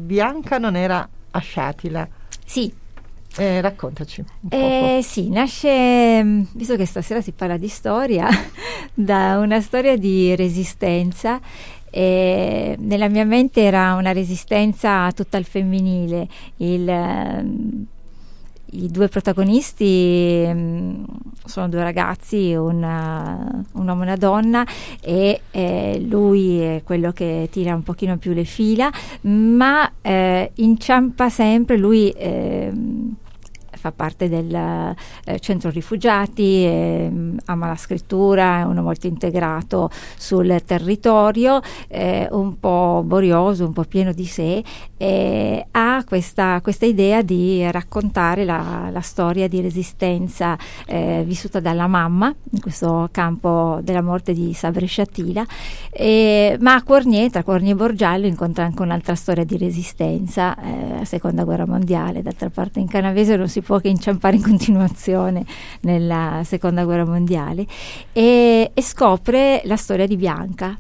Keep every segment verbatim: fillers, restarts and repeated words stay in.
Bianca non era a Sciatila. Sì. Eh, raccontaci un eh, sì, nasce, visto che stasera si parla di storia, da una storia di resistenza. Eh, nella mia mente era una resistenza tutta al femminile. Il, i due protagonisti mh, sono due ragazzi, una, un uomo e una donna, e eh, lui è quello che tira un pochino più le fila, ma eh, inciampa sempre. Lui eh, fa parte del eh, centro rifugiati, eh, ama la scrittura, è uno molto integrato sul territorio, eh, un po' borioso, un po' pieno di sé, e ha questa, questa idea di raccontare la, la storia di resistenza eh, vissuta dalla mamma in questo campo della morte di Sabre Sciatila, e, ma a Cornier, tra Cornier e Borgiallo, incontra anche un'altra storia di resistenza, eh, la seconda guerra mondiale. D'altra parte in canavese non si può che inciampare in continuazione nella seconda guerra mondiale, e, e scopre la storia di Bianca.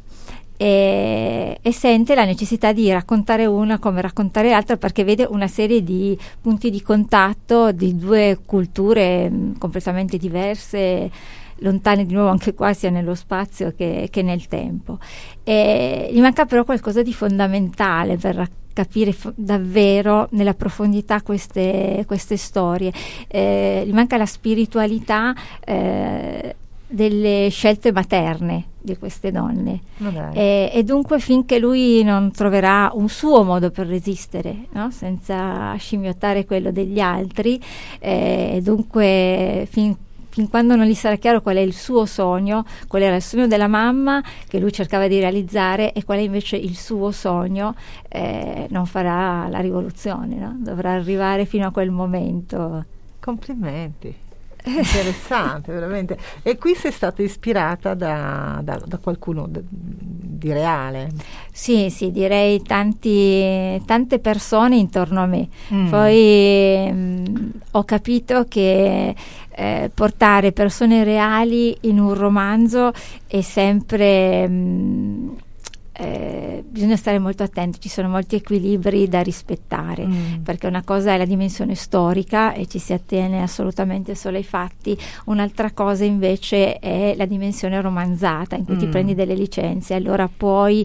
E, e sente la necessità di raccontare una come raccontare l'altra, perché vede una serie di punti di contatto di due culture mh, completamente diverse, lontane di nuovo anche qua sia nello spazio che, che nel tempo. E gli manca però qualcosa di fondamentale per raccontare, capire f- davvero nella profondità queste, queste storie. Eh, gli manca la spiritualità eh, delle scelte materne di queste donne, e, e dunque finché lui non troverà un suo modo per resistere, no? Senza scimmiottare quello degli altri, eh, e dunque fin fin quando non gli sarà chiaro qual è il suo sogno, qual era il sogno della mamma che lui cercava di realizzare e qual è invece il suo sogno, eh, non farà la rivoluzione, no? Dovrà arrivare fino a quel momento. Complimenti, interessante veramente. E qui sei stata ispirata da, da, da qualcuno d- di reale? Sì, sì, direi tanti, tante persone intorno a me. Mm. Poi mh, ho capito che eh, portare persone reali in un romanzo è sempre mh, eh, bisogna stare molto attenti, ci sono molti equilibri da rispettare, mm. perché una cosa è la dimensione storica e ci si attiene assolutamente solo ai fatti, un'altra cosa invece è la dimensione romanzata in cui mm. ti prendi delle licenze, allora puoi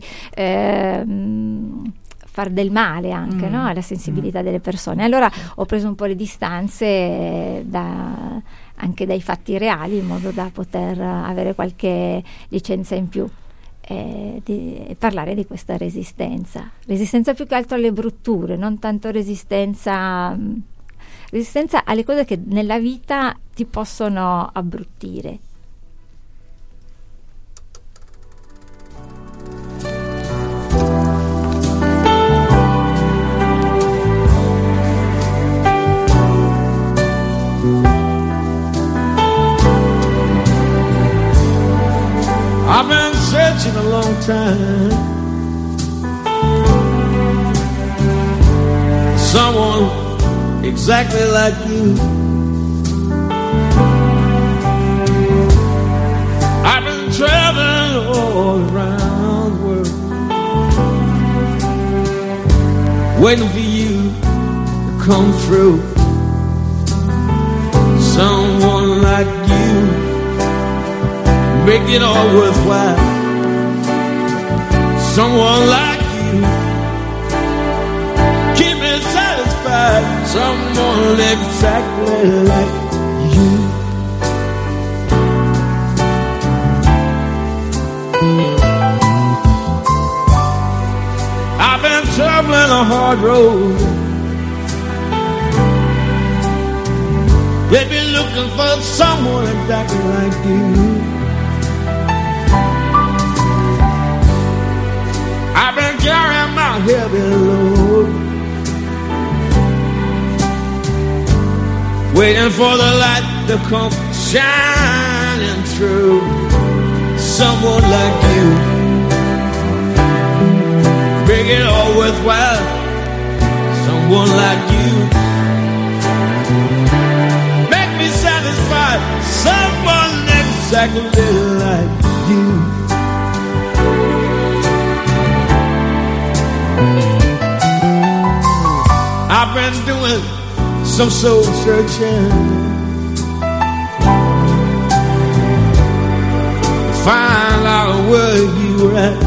ehm, far del male anche mm. no? alla sensibilità mm. delle persone. Allora ho preso un po' le distanze da, anche dai fatti reali, in modo da poter avere qualche licenza in più e di parlare di questa resistenza resistenza più che altro alle brutture, non tanto resistenza resistenza alle cose che nella vita ti possono abbruttire. I've been searching a long time, someone exactly like you. I've been traveling all around the world, waiting for you to come through. Someone like you make it all worthwhile. Someone like you keep me satisfied. Someone exactly like you. I've been traveling a hard road, they've been looking for someone exactly like you. I've been carrying my heavy load, waiting for the light to come shining through. Someone like you make it all worthwhile. Someone like you make me satisfied. Someone exactly like you. I've been doing some soul searching, find out where you were at.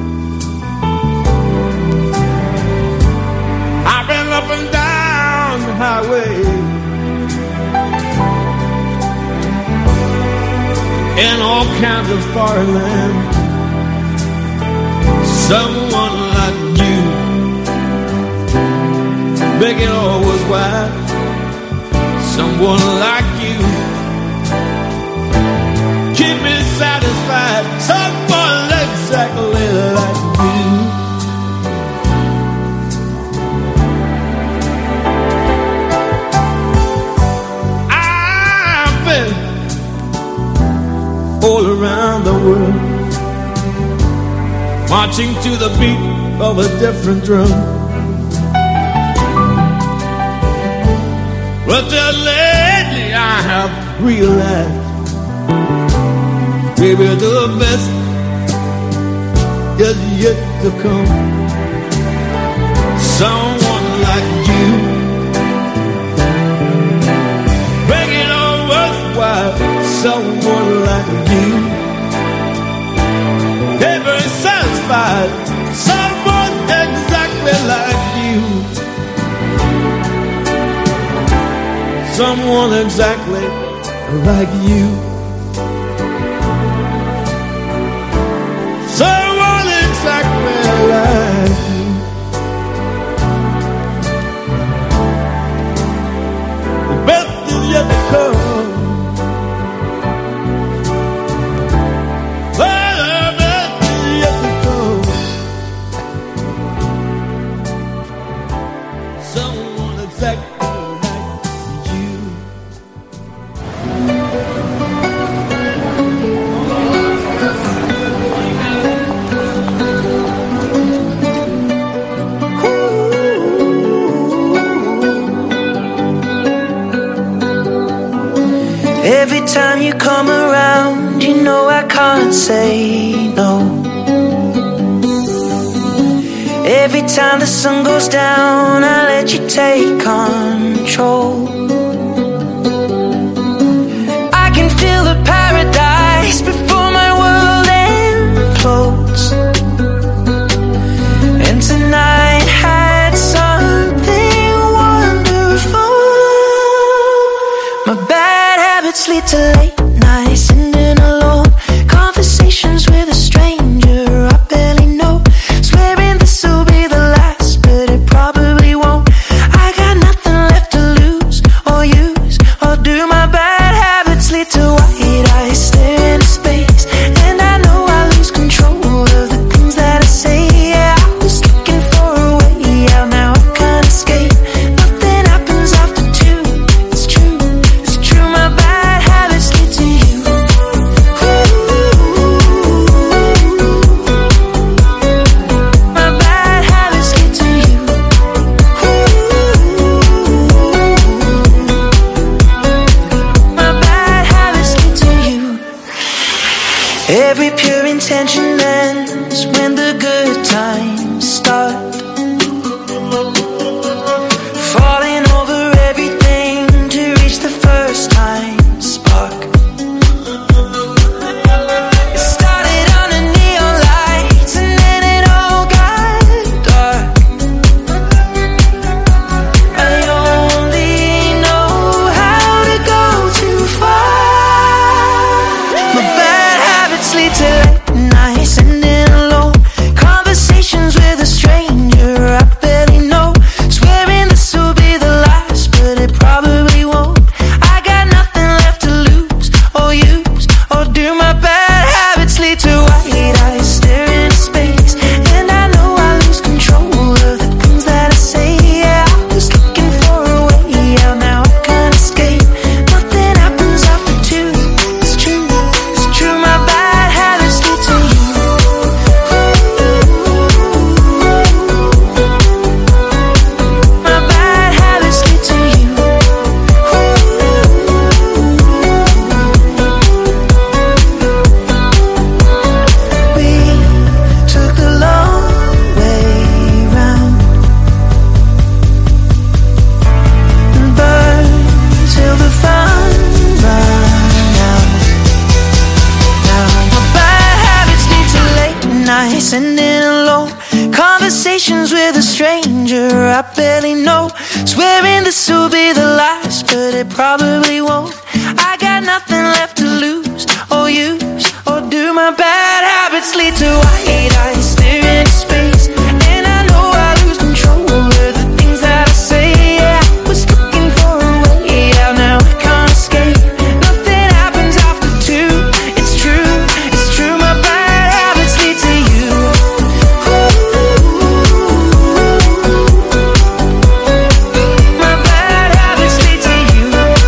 I've been up and down the highway, in all kinds of foreign lands. Someone like you, big and always wide. Someone like you, keep me satisfied. Someone exactly like you. I've been all around the world, marching to the beat of a different drum. But just lately I have realized, maybe the best is yet to come. Someone like you, bring it all worthwhile. Someone like you, ever satisfied. Someone exactly like you. Someone exactly like you. Someone exactly like you. The best is yet to come. Every time you come around, you know I can't say no. Every time the sun goes down, I let you take control. I can feel the paradise before my world implodes. And tonight had something wonderful. My bad habits lead to late nights, sitting alone, conversations with a stranger I barely know, swearing this'll be the last, but it probably won't. I got nothing left to lose a stranger I barely know, swearing this will be the last, but it probably won't. I got nothing left to lose or use, or do my bad habits lead to white eyes staring into space? And I know I lose control over the things that I say. Yeah, I was looking for a way out, now I can't escape. Nothing happens after two, it's true, it's true. My bad habits lead to you. My bad habits lead to you.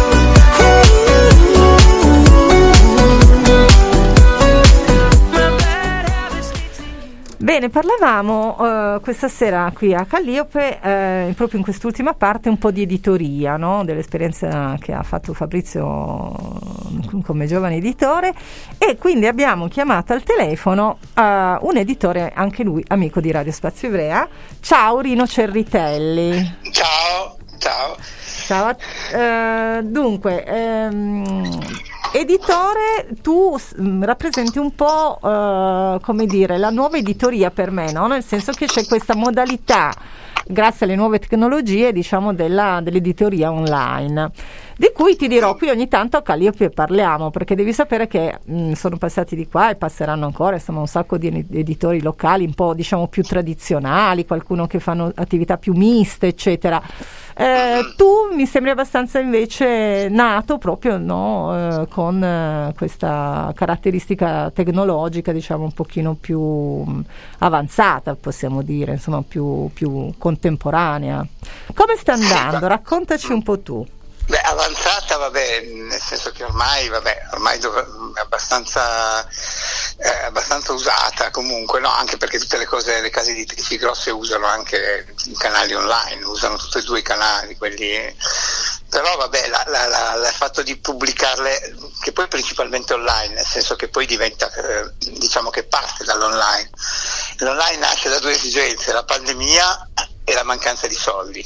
Bene, parlavamo uh, questa sera qui a Calliope, uh, proprio in quest'ultima parte, un po' di editoria, no? Dell'esperienza che ha fatto Fabrizio come giovane editore, e quindi abbiamo chiamato al telefono uh, un editore, anche lui amico di Radio Spazio Ivrea. Ciao Rino Cervitelli. Ciao, ciao. Ciao. Uh, dunque, um, editore, tu mh, rappresenti un po', uh, come dire, la nuova editoria per me, no? Nel senso che c'è questa modalità, grazie alle nuove tecnologie, diciamo, della, dell'editoria online, di cui ti dirò qui ogni tanto a Calliope parliamo, perché devi sapere che mh, sono passati di qua e passeranno ancora, insomma, un sacco di editori locali un po', diciamo, più tradizionali, qualcuno che fanno attività più miste, eccetera. Eh, tu mi sembri abbastanza invece nato proprio, no, eh, con eh, questa caratteristica tecnologica, diciamo, un pochino più mh, avanzata, possiamo dire, insomma, più, più contemporanea. Come sta andando? Raccontaci un po' tu. Beh, avanzata, vabbè, nel senso che ormai, vabbè, ormai dov- è abbastanza, eh, abbastanza usata comunque, no? Anche perché tutte le cose, le case editrici grosse usano anche i canali online, usano tutti e due i canali, quelli. Però vabbè, la, la, la, il fatto di pubblicarle, che poi principalmente online, nel senso che poi diventa, eh, diciamo che parte dall'online. L'online nasce da due esigenze, la pandemia e la mancanza di soldi.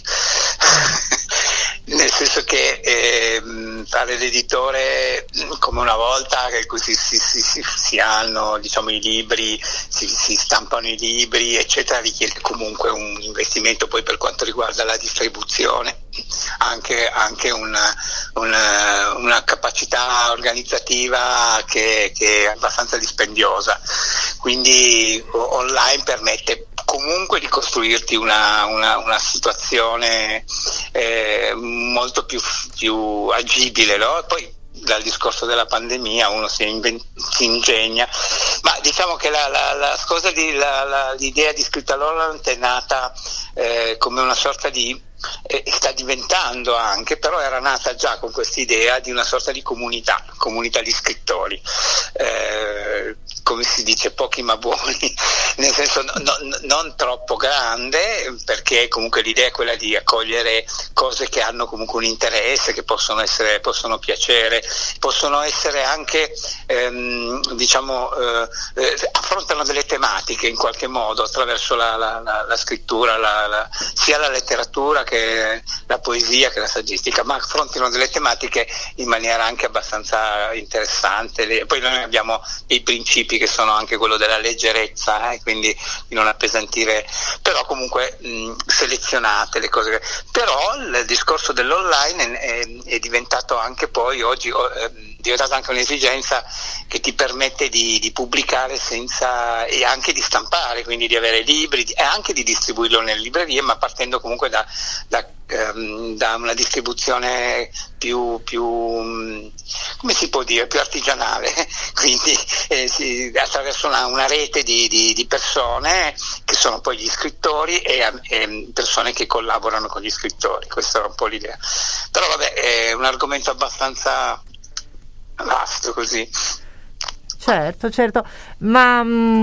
Nel senso che eh, fare l'editore come una volta, che così si, si, si, si hanno, diciamo, i libri, si, si stampano i libri, eccetera, richiede comunque un investimento poi per quanto riguarda la distribuzione, anche, anche una, una, una capacità organizzativa che, che è abbastanza dispendiosa. Quindi online permette comunque di costruirti una, una, una situazione eh, molto più, più agibile, no? Poi dal discorso della pandemia uno si, inven- si ingegna, ma diciamo che la, la, la cosa di, la, la, l'idea di Scrittaloland è nata eh, come una sorta di, eh, sta diventando anche, però era nata già con quest'idea di una sorta di comunità, comunità di scrittori, eh, come si dice, pochi ma buoni, nel senso no, no, non troppo grande, perché comunque l'idea è quella di accogliere cose che hanno comunque un interesse, che possono essere, possono piacere, possono essere anche, ehm, diciamo, eh, eh, affrontano delle tematiche in qualche modo attraverso la, la, la, la scrittura, la, la, sia la letteratura che la poesia che la saggistica, ma affrontano delle tematiche in maniera anche abbastanza interessante. Poi noi abbiamo dei principi che sono anche quello della leggerezza, eh, quindi di non appesantire, però comunque mh, selezionate le cose. Però il discorso dell'online è, è, è diventato anche poi oggi è diventata anche un'esigenza che ti permette di, di pubblicare senza, e anche di stampare, quindi di avere libri e anche di distribuirlo nelle librerie, ma partendo comunque da, da, um, da una distribuzione più, più come si può dire, più artigianale, quindi eh, si, attraverso una, una rete di, di, di persone che sono poi gli scrittori e, e persone che collaborano con gli scrittori. Questa era un po' l'idea, però vabbè, è un argomento abbastanza vasto così. Certo, certo, ma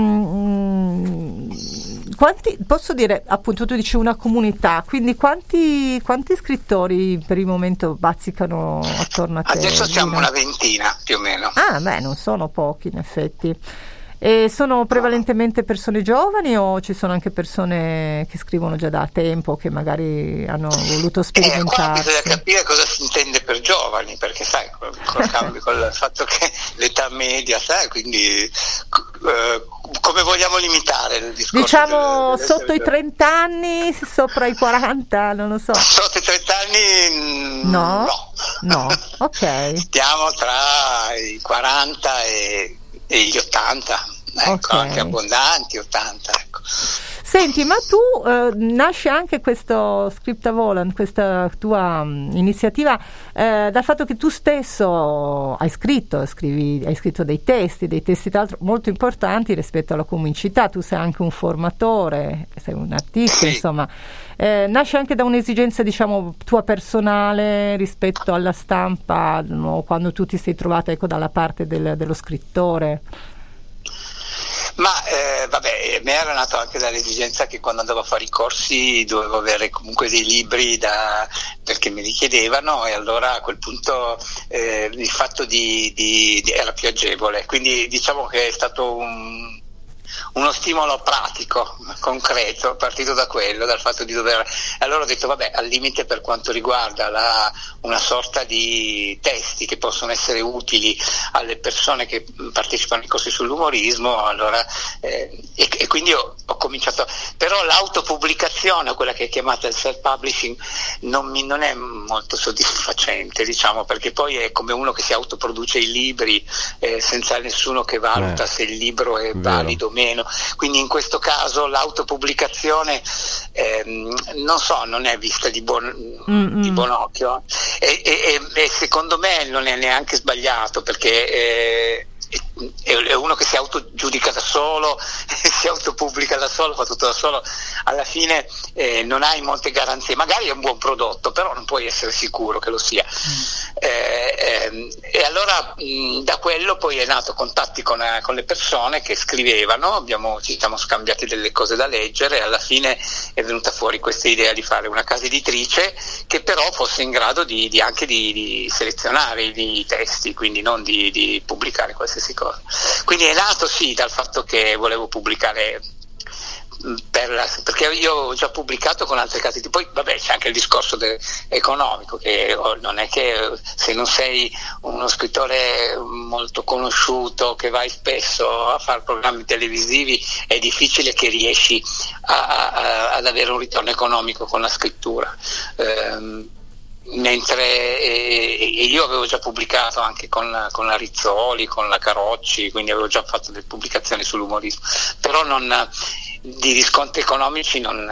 mh, quanti, posso dire, appunto tu dici una comunità, quindi quanti, quanti scrittori per il momento bazzicano attorno a te? Adesso siamo Dina? Una ventina più o meno. Ah, beh, non sono pochi in effetti. E sono prevalentemente persone giovani o ci sono anche persone che scrivono già da tempo, che magari hanno voluto sperimentarsi? Eh, qua bisogna capire cosa si intende per giovani, perché sai, col, col, cambio, col fatto che l'età media, sai, quindi eh, come vogliamo limitare il discorso? Diciamo del, del sotto i trenta anni, sopra i quaranta, non lo so. Sotto i trenta anni no. No. No, ok. Stiamo tra i quaranta e, e gli ottanta, ecco, okay. Anche abbondanti ottanta, ecco. Senti, ma tu eh, nasce anche questo Scriptavolant, questa tua um, iniziativa eh, dal fatto che tu stesso hai scritto, scrivi, hai scritto dei testi, dei testi tra l'altro molto importanti rispetto alla comicità. Tu sei anche un formatore, sei un artista, sì. Insomma, eh, nasce anche da un'esigenza, diciamo, tua personale rispetto alla stampa, no? Quando tu ti sei trovata, ecco, dalla parte del, dello scrittore. Ma eh, vabbè, me era nato anche dall'esigenza che quando andavo a fare i corsi dovevo avere comunque dei libri da, perché me li chiedevano, e allora a quel punto eh, il fatto di, di, di era più agevole, quindi diciamo che è stato un uno stimolo pratico, concreto, partito da quello, dal fatto di dover. Allora ho detto vabbè, al limite per quanto riguarda la, una sorta di testi che possono essere utili alle persone che partecipano ai corsi sull'umorismo, allora eh, e, e quindi ho, ho cominciato, però l'autopubblicazione, quella che è chiamata il self-publishing, non, mi, non è molto soddisfacente, diciamo, perché poi è come uno che si autoproduce i libri eh, senza nessuno che valuta eh, se il libro è valido o meno. Quindi in questo caso l'autopubblicazione ehm, non so, non è vista di buon, di buon occhio e, e, e secondo me non è neanche sbagliato, perché eh, è uno che si autogiudica da solo, si autopubblica da solo, fa tutto da solo, alla fine eh, non hai molte garanzie, magari è un buon prodotto, però non puoi essere sicuro che lo sia. Eh, eh, e allora mh, da quello poi è nato contatti con, eh, con le persone che scrivevano, abbiamo, ci siamo scambiati delle cose da leggere, e alla fine è venuta fuori questa idea di fare una casa editrice che però fosse in grado di, di anche di, di selezionare i, i testi, quindi non di, di pubblicare qualsiasi cosa. Quindi è nato sì dal fatto che volevo pubblicare per la, perché io ho già pubblicato con altre case, poi vabbè c'è anche il discorso de, economico, che oh, non è che se non sei uno scrittore molto conosciuto che vai spesso a fare programmi televisivi è difficile che riesci a, a, ad avere un ritorno economico con la scrittura. Ehm, mentre eh, io avevo già pubblicato anche con, con la Rizzoli, con la Carocci, quindi avevo già fatto delle pubblicazioni sull'umorismo, però non di riscontri economici non,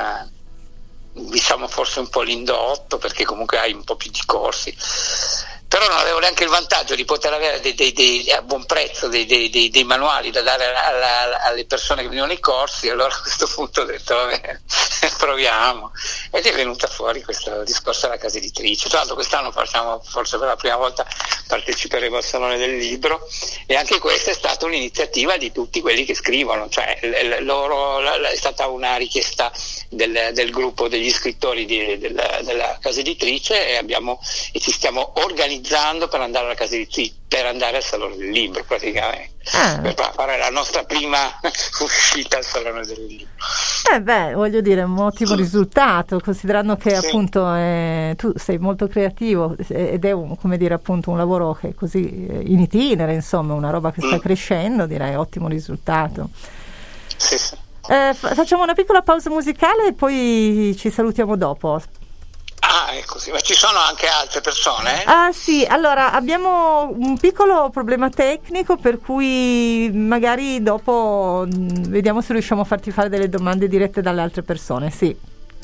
diciamo, forse un po' l'indotto, perché comunque hai un po' più di corsi, però non avevo neanche il vantaggio di poter avere dei, dei, dei, a buon prezzo dei, dei, dei, dei manuali da dare alla, alle persone che venivano ai corsi. Allora a questo punto ho detto vabbè, proviamo, ed è venuta fuori questo discorso della casa editrice. Tra l'altro quest'anno facciamo, forse per la prima volta parteciperemo al Salone del Libro, e anche questa è stata un'iniziativa di tutti quelli che scrivono, cioè l- l- loro l- è stata una richiesta del, del gruppo degli scrittori di, del, della casa editrice, e abbiamo e ci stiamo organizzando per andare alla casa editrice, per andare al Salone del Libro praticamente, ah. per fare la nostra prima uscita al Salone del Libro. Eh beh, voglio dire, un ottimo risultato, considerando che sì. appunto eh, tu sei molto creativo ed è un, come dire, appunto un lavoro che è così in itinere, insomma, una roba che sta mm. crescendo, direi ottimo risultato. Sì, sì. Eh, facciamo una piccola pausa musicale e poi ci salutiamo dopo. Ah, è così, ma ci sono anche altre persone? Ah sì, allora abbiamo un piccolo problema tecnico, per cui magari dopo mh, vediamo se riusciamo a farti fare delle domande dirette dalle altre persone, sì.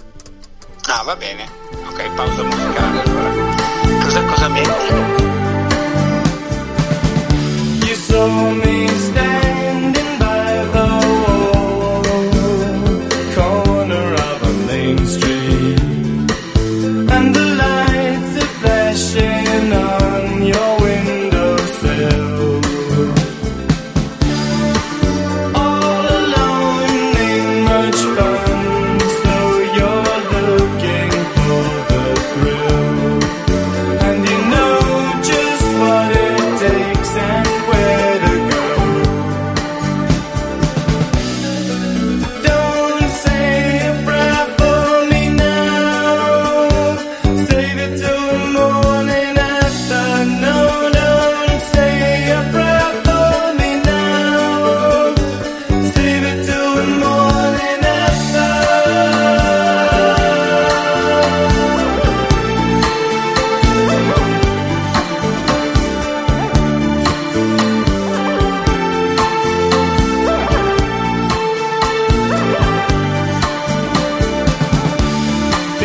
Ah, va bene. Ok, pausa musicale allora. Cosa, cosa metti? You saw me standing by the wall, corner of a main street. And the lights are flashing on your windowsill. All alone ain't much fun, so you're looking for the thrill. And you know just what it takes and where to go.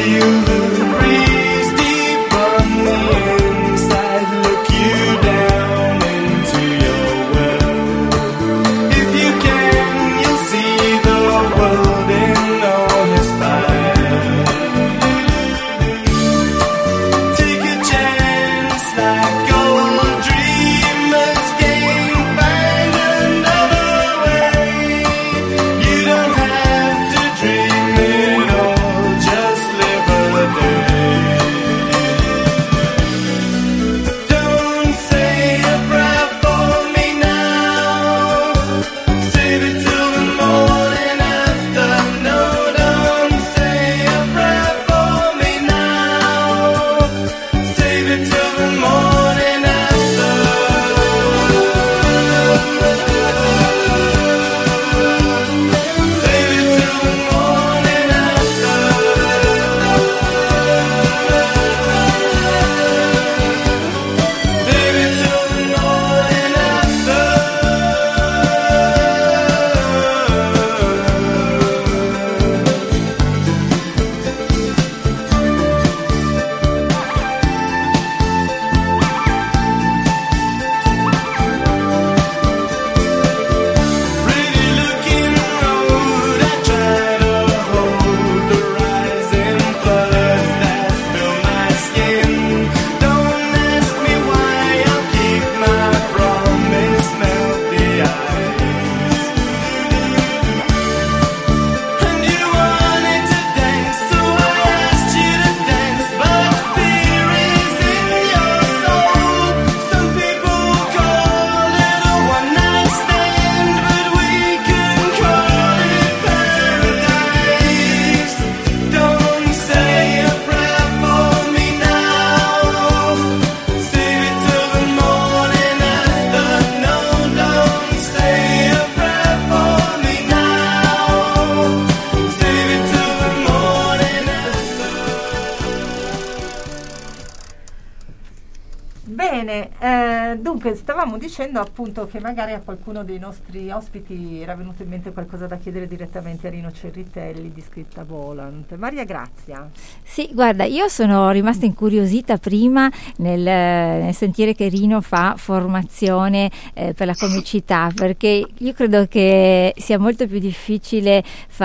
Bene, eh, dunque stavamo dicendo appunto che magari a qualcuno dei nostri ospiti era venuto in mente qualcosa da chiedere direttamente a Rino Cerritelli di Scripta Volant. Maria Grazia. Sì, guarda, io sono rimasta incuriosita prima nel, nel sentire che Rino fa formazione eh, per la comicità, perché io credo che sia molto più difficile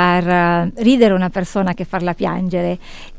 far uh, ridere una persona che farla piangere.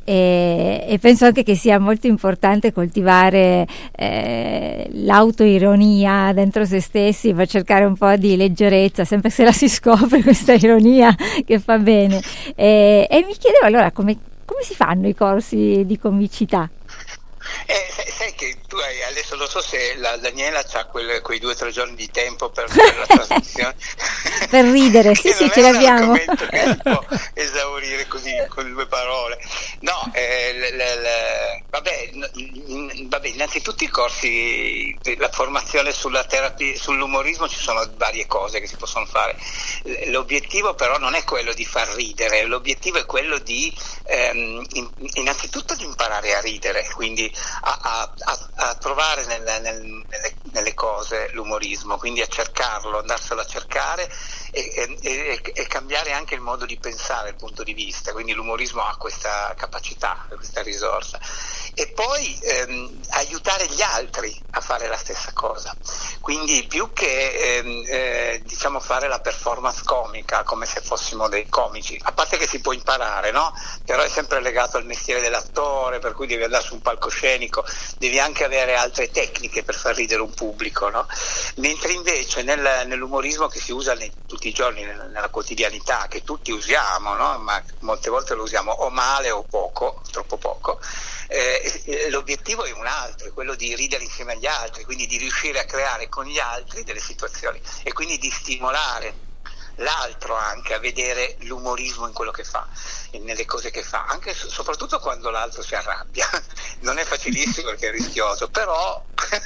E, e penso anche che sia molto importante coltivare eh, l'autoironia dentro se stessi per cercare un po' di leggerezza, sempre se la si scopre questa ironia che fa bene. E, e mi chiedevo allora come, come si fanno i corsi di comicità? Eh, sai, sai che tu hai, adesso lo so se la Daniela ha quei due o tre giorni di tempo per fare la trasmissione per ridere, sì sì, ce l'abbiamo. Che si può esaurire così con due parole. No, eh, le, le, le, vabbè, in, vabbè, innanzitutto i corsi, la formazione sulla terapia, sull'umorismo, ci sono varie cose che si possono fare. L'obiettivo però non è quello di far ridere, l'obiettivo è quello di ehm, in, innanzitutto di imparare a ridere, quindi A, a, a trovare nel, nel, nelle, nelle cose l'umorismo, quindi a cercarlo, andarselo a cercare e, e, e cambiare anche il modo di pensare, il punto di vista, quindi l'umorismo ha questa capacità, questa risorsa. E poi ehm, aiutare gli altri a fare la stessa cosa, quindi più che ehm, eh, diciamo fare la performance comica come se fossimo dei comici, a parte che si può imparare, no? Però è sempre legato al mestiere dell'attore, per cui devi andare su un palcoscenico, devi anche avere altre tecniche per far ridere un pubblico, no? Mentre invece nel, nell'umorismo che si usa nei, tutti i giorni nella, nella quotidianità, che tutti usiamo, no? Ma molte volte lo usiamo o male o poco, troppo poco, eh, l'obiettivo è un altro, è quello di ridere insieme agli altri, quindi di riuscire a creare con gli altri delle situazioni e quindi di stimolare l'altro anche a vedere l'umorismo in quello che fa, nelle cose che fa, anche soprattutto quando l'altro si arrabbia. Non è facilissimo perché è rischioso, però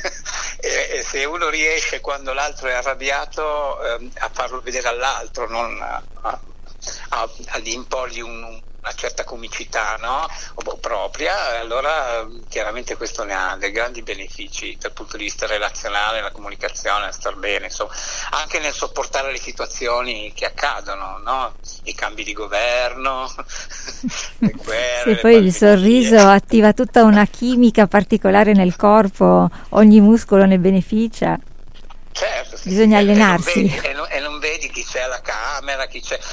eh, se uno riesce quando l'altro è arrabbiato eh, a farlo vedere all'altro, non a, a, a, ad imporgli un, una certa comicità, no? O propria, allora chiaramente questo ne ha dei grandi benefici dal punto di vista relazionale, la comunicazione, star bene, insomma, anche nel sopportare le situazioni che accadono, no? I cambi di governo, le guerre. Sì, poi il sorriso attiva tutta una chimica particolare nel corpo, ogni muscolo ne beneficia. Certo, sì, bisogna sì, allenarsi. E non, vedi, e, non, e non vedi chi c'è alla camera, chi c'è,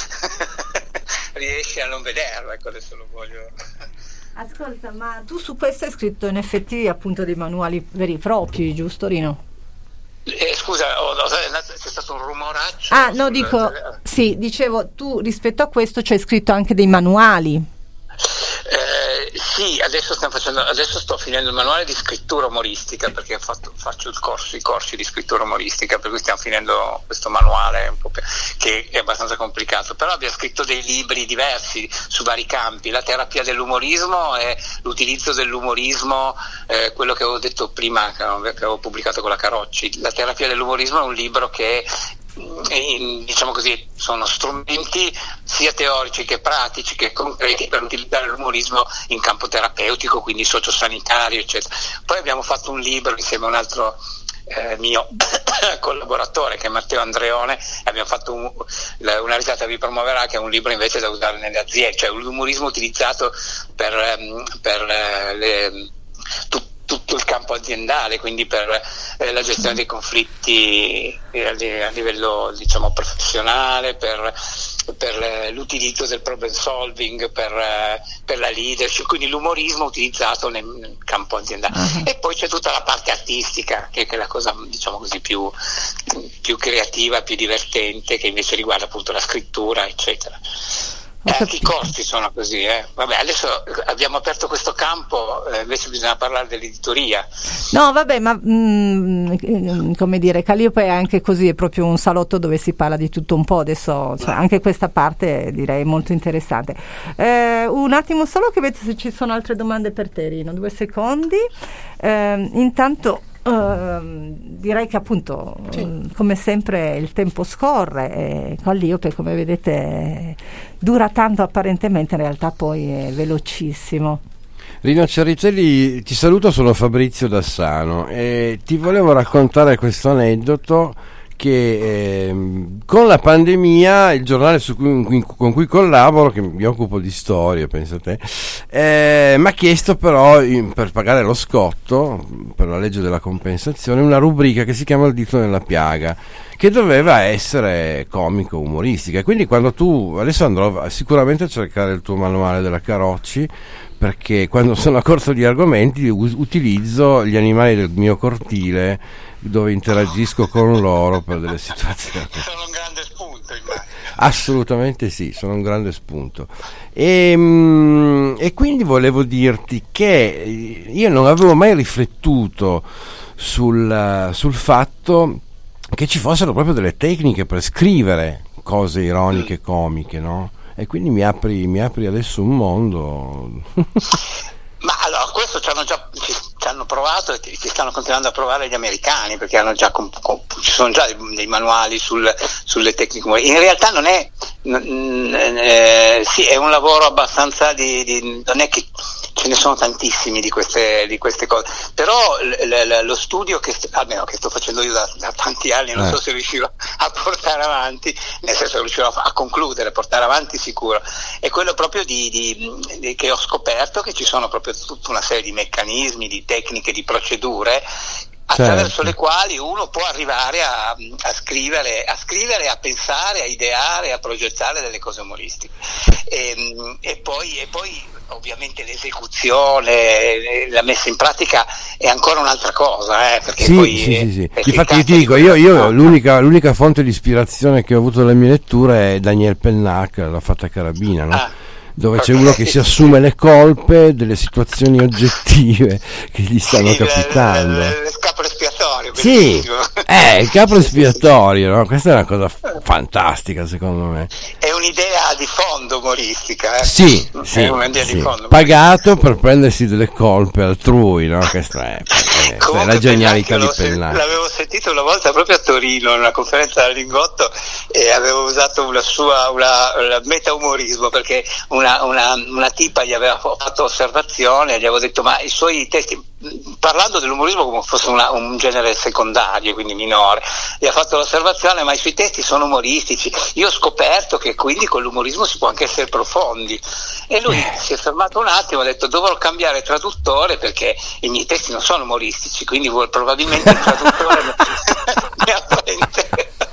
riesci a non vederlo, ecco, adesso lo voglio. Ascolta, ma tu su questo hai scritto in effetti appunto dei manuali veri e propri, giusto Rino? Eh, scusa, oh, no, c'è stato un rumoraccio. Ah, no, dico, sì, dicevo, tu rispetto a questo c'hai scritto anche dei manuali. Eh, sì, adesso stiamo facendo, adesso sto finendo il manuale di scrittura umoristica, perché ho fatto, faccio il corso, i corsi di scrittura umoristica, per cui stiamo finendo questo manuale un po' più, che è abbastanza complicato, però abbiamo scritto dei libri diversi su vari campi, la terapia dell'umorismo e l'utilizzo dell'umorismo, eh, quello che avevo detto prima, che avevo, che avevo pubblicato con la Carocci. La terapia dell'umorismo è un libro che E, diciamo così, sono strumenti sia teorici che pratici che concreti per utilizzare l'umorismo in campo terapeutico, quindi sociosanitario, eccetera. Poi abbiamo fatto un libro insieme a un altro eh, mio collaboratore, che è Matteo Andreone, e abbiamo fatto un, una risata vi promuoverà, che è un libro invece da usare nelle aziende, cioè l'umorismo utilizzato per, per le, tutte tutto il campo aziendale, quindi per eh, la gestione dei conflitti eh, a livello, diciamo, professionale, per, per eh, l'utilizzo del problem solving, per, eh, per la leadership, quindi l'umorismo utilizzato nel, nel campo aziendale. Uh-huh. E poi c'è tutta la parte artistica, che, che è la cosa, diciamo così, più, più creativa, più divertente, che invece riguarda appunto la scrittura, eccetera. Eh, anche i corsi sono così, eh. Vabbè, adesso abbiamo aperto questo campo, eh, invece bisogna parlare dell'editoria. No, vabbè, ma mh, come dire, Calliope è anche così, è proprio un salotto dove si parla di tutto un po', adesso, cioè, anche questa parte direi molto interessante. Eh, un attimo solo che vedo se ci sono altre domande per te, Rino, due secondi. Eh, intanto Uh, direi che appunto sì. um, come sempre il tempo scorre e Calliope, come vedete, dura tanto apparentemente, in realtà poi è velocissimo. Rino Cerritelli, ti saluto, sono Fabrizio Dassano e ti volevo raccontare questo aneddoto che eh, con la pandemia il giornale su cui, con cui collaboro, che mi occupo di storia, pensa te, eh, mi ha chiesto però, in, per pagare lo scotto per la legge della compensazione, una rubrica che si chiama Il dito nella piaga, che doveva essere comico umoristica. E quindi quando tu, adesso andrò sicuramente a cercare il tuo manuale della Carocci, perché quando sono a corto di argomenti utilizzo gli animali del mio cortile, dove interagisco con loro per delle situazioni. Sono un grande spunto, immagino. Assolutamente sì, sono un grande spunto. E, e quindi volevo dirti che io non avevo mai riflettuto sul, sul fatto che ci fossero proprio delle tecniche per scrivere cose ironiche, comiche, no? E quindi mi apri, mi apri adesso un mondo. Ma allora, questo ci hanno già ci, ci hanno provato e ci stanno continuando a provare gli americani, perché hanno già comp- comp- ci sono già dei, dei manuali sul, sulle tecniche. In realtà non è n- eh, sì, è un lavoro abbastanza di, di non è che ce ne sono tantissimi di queste di queste cose, però l- l- lo studio che st- almeno che sto facendo io da, da tanti anni, non eh. so se riuscirò a portare avanti, nel senso che riuscirò a, a concludere, a portare avanti sicuro, è quello proprio di, di, di che ho scoperto che ci sono proprio tutta una serie di meccanismi, di tecniche, di procedure attraverso certo. le quali uno può arrivare a, a scrivere, a scrivere, a pensare, a ideare, a progettare delle cose umoristiche. E, e poi e poi ovviamente l'esecuzione, la messa in pratica è ancora un'altra cosa, eh, perché sì, poi sì, è, sì, sì. È Infatti io ti dico, io, io l'unica, l'unica fonte di ispirazione che ho avuto dalle mie letture è Daniel Pennac, La Fata Carabina, no? Ah. Dove c'è uno che si assume le colpe delle situazioni oggettive che gli stanno sì, capitando. Il capo espiatorio. Sì, eh, il capo espiatorio, no? Questa è una cosa f- fantastica secondo me. È un'idea di fondo umoristica, eh? Sì, è sì, un'idea sì. di fondo. Pagato per prendersi delle colpe altrui, no? Questa è Eh, sai, la genialità di Pennacchio. L'avevo sentito una volta proprio a Torino, in una conferenza da Lingotto, e avevo usato una sua una, una meta-umorismo, perché una, una, una tipa gli aveva fatto osservazione, gli avevo detto ma i suoi testi, parlando dell'umorismo come fosse una, un genere secondario, quindi minore, gli ha fatto l'osservazione ma i suoi testi sono umoristici, io ho scoperto che quindi con l'umorismo si può anche essere profondi, e lui si è fermato un attimo, ha detto dovrò cambiare traduttore perché i miei testi non sono umoristici, quindi vuol probabilmente il traduttore mi apprende.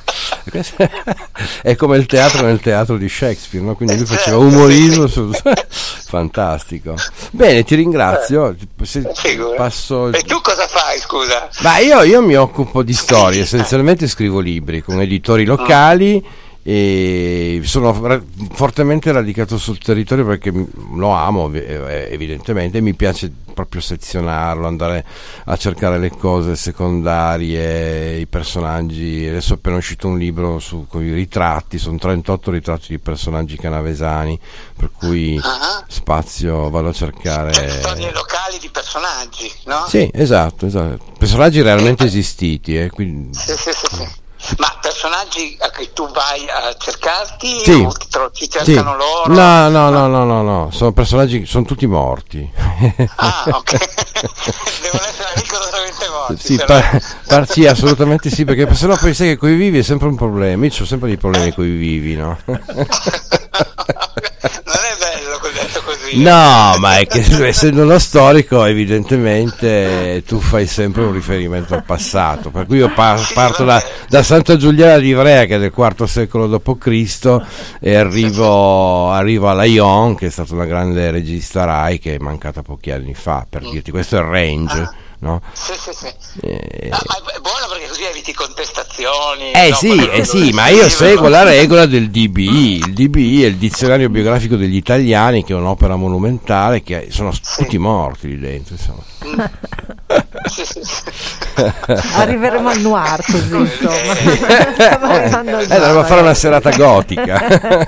È come il teatro nel teatro di Shakespeare, no? Quindi lui faceva umorismo su... fantastico. Bene, ti ringrazio. Se passo... E tu cosa fai, scusa? Ma io, io mi occupo di storie, essenzialmente scrivo libri con editori locali e sono ra- fortemente radicato sul territorio perché lo amo evidentemente, mi piace proprio sezionarlo, andare a cercare le cose secondarie, i personaggi. Adesso è appena uscito un libro su, con i ritratti, sono trentotto ritratti di personaggi canavesani, per cui uh-huh. spazio vado a cercare, cioè, storie locali di personaggi, no? Sì, esatto, esatto. Personaggi realmente esistiti, eh, quindi... sì, sì, sì, sì. Ma personaggi a cui tu vai a cercarti sì. o ti cercano sì. loro? No, no, no, no, no, no, sono personaggi, sono tutti morti. Ah, ok. Devono essere rigorosamente morti. Sì, par- par- sì, assolutamente sì, perché se no poi sai che coi vivi è sempre un problema. Io ho sempre dei problemi coi vivi, no? Non è bello detto così. No, ma è che essendo uno storico evidentemente tu fai sempre un riferimento al passato, per cui io par- parto da, da Santa Giuliana di Ivrea, che è del quarto secolo dopo Cristo, e arrivo, arrivo alla Ion, che è stata una grande regista Rai che è mancata pochi anni fa, per dirti, questo è il range. Ah. No? Sì, sì, sì. Eh, ah, ma è buono perché così eviti contestazioni. Eh no, sì, eh sì, ma io seguo la regola del D B I. Il D B I è il dizionario biografico degli italiani, che è un'opera monumentale, che sono sì. tutti morti lì dentro, insomma. Mm. sì, sì, sì. Arriveremo al noir così, insomma. eh, dovremmo fare una serata gotica.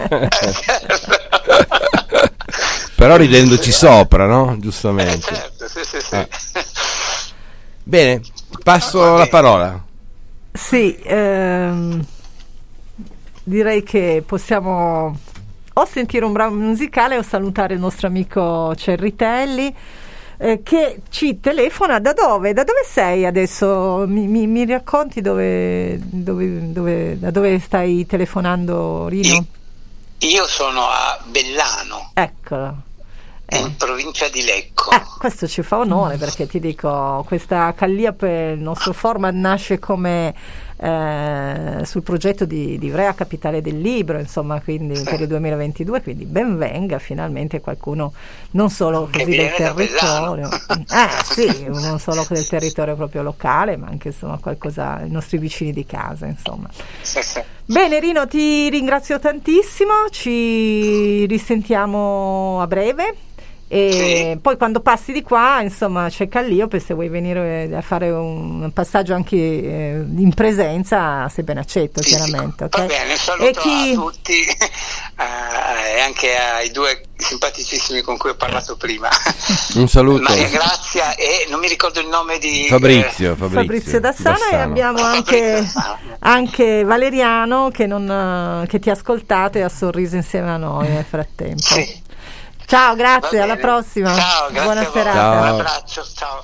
Però ridendoci sopra, no? Giustamente. Eh, certo, sì, sì, sì. Eh. Bene, passo la parola. Sì, ehm, direi che possiamo o sentire un brano musicale o salutare il nostro amico Cerritelli, eh, che ci telefona. Da dove? Da dove sei adesso? Mi, mi, mi racconti dove, dove, dove, da dove stai telefonando, Rino? Io sono a Bellano. Eccolo. In provincia di Lecco. Eh, questo ci fa onore, perché ti dico, questa Calliope, il nostro format nasce come eh, sul progetto di, di Ivrea Capitale del Libro, insomma, quindi sì. per il duemilaventidue, quindi ben venga finalmente qualcuno non solo così del territorio, eh sì, non solo del territorio proprio locale, ma anche insomma qualcosa, i nostri vicini di casa, insomma. Sì, sì. Bene Rino, ti ringrazio tantissimo, ci risentiamo a breve. E sì. Poi quando passi di qua, insomma, c'è Calliope, se vuoi venire a fare un passaggio anche eh, in presenza, sei ben accetto, sì, chiaramente. Okay? Va bene, saluto e chi... a tutti uh, e anche ai due simpaticissimi con cui ho parlato prima. Un saluto. Maria Grazia e non mi ricordo il nome di Fabrizio, eh, Fabrizio, Fabrizio Dassano, Dassano. E abbiamo anche, anche Valeriano che, non, che ti ha ascoltato e ha sorriso insieme a noi nel frattempo. Sì. Ciao, grazie, alla prossima. Ciao, grazie. Buona serata. Ciao. Un abbraccio, ciao.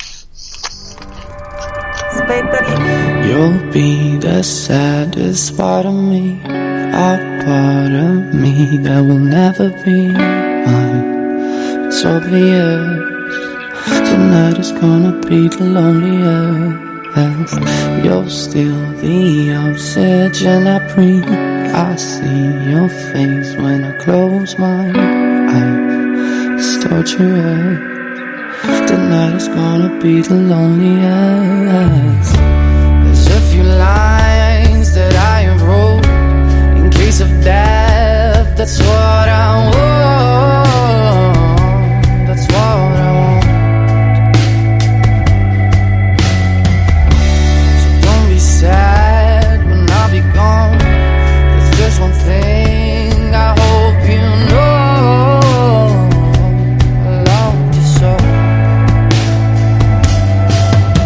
Aspetta, You'll be the saddest part of me, a part of me that will never be mine. It's obvious tonight is gonna be the loneliest. You're still the oxygen I breathe. I see your face when I close my eyes. Torture. Tonight is gonna be the loneliest. There's a few lines that I have wrote in case of death. That's what I want. That's what I want. So don't be sad when I'll be gone. There's just one thing I hope you know. I love you so.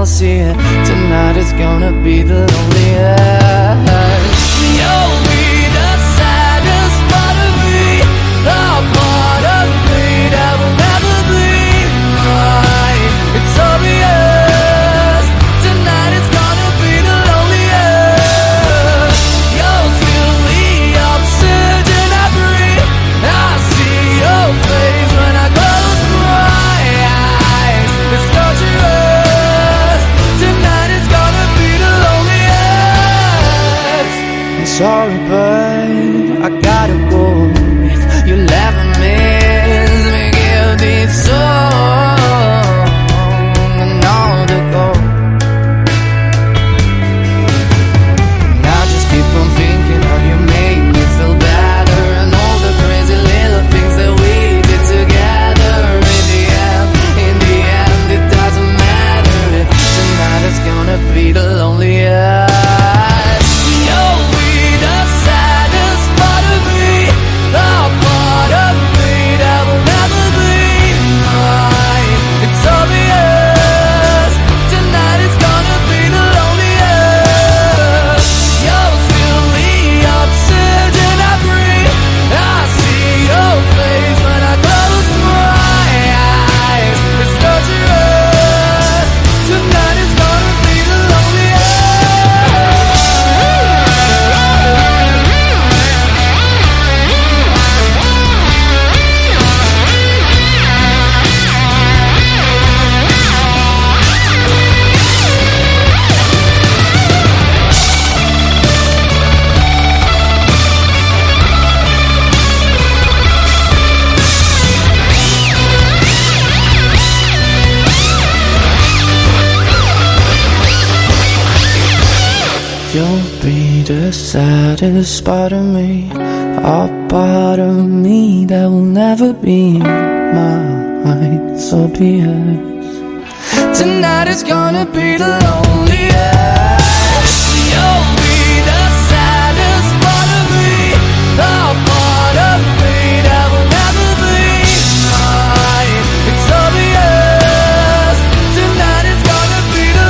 I'll see it. Tonight is gonna be the loneliest. You'll be the saddest part of me, a part of me that will never be mine. It's obvious, tonight is gonna be the loneliest. You'll feel the oxygen I breathe. I see your face when I close my eyes. It's torturous, tonight is gonna be the loneliest. I'm sorry, but I gotta go. If you'll ever miss me, give this song another go. Now just keep on thinking how you made me feel better, and all the crazy little things that we did together. In the end, in the end, it doesn't matter if tonight is gonna be the loneliest. You'll be the saddest part of me, a part of me that will never be mine. It's obvious, tonight is gonna be the loneliest. You'll feel the oxygen I breathe. I see your face when I close my eyes. It's torturous, tonight is gonna be the loneliest. You'll be the saddest part of me, a part of me that will never be mine. So be it. Tonight is gonna be the loneliest. You'll be the saddest part of me, a part of me that will never be mine. It's obvious, tonight is gonna be the